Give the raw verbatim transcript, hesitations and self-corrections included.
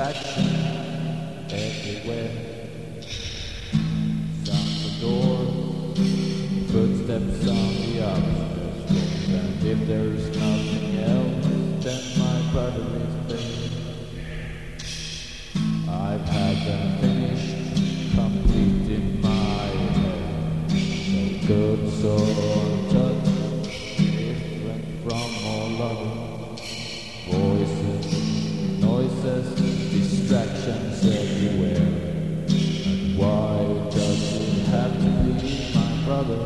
distraction everywhere. Sounds the door, footsteps on the upstairs, and if there's nothing else, then my brother is there. I've had them finished, complete in my head. So good, so untouched, different from all other voices, noises, distractions everywhere. And why does it have to be my brother?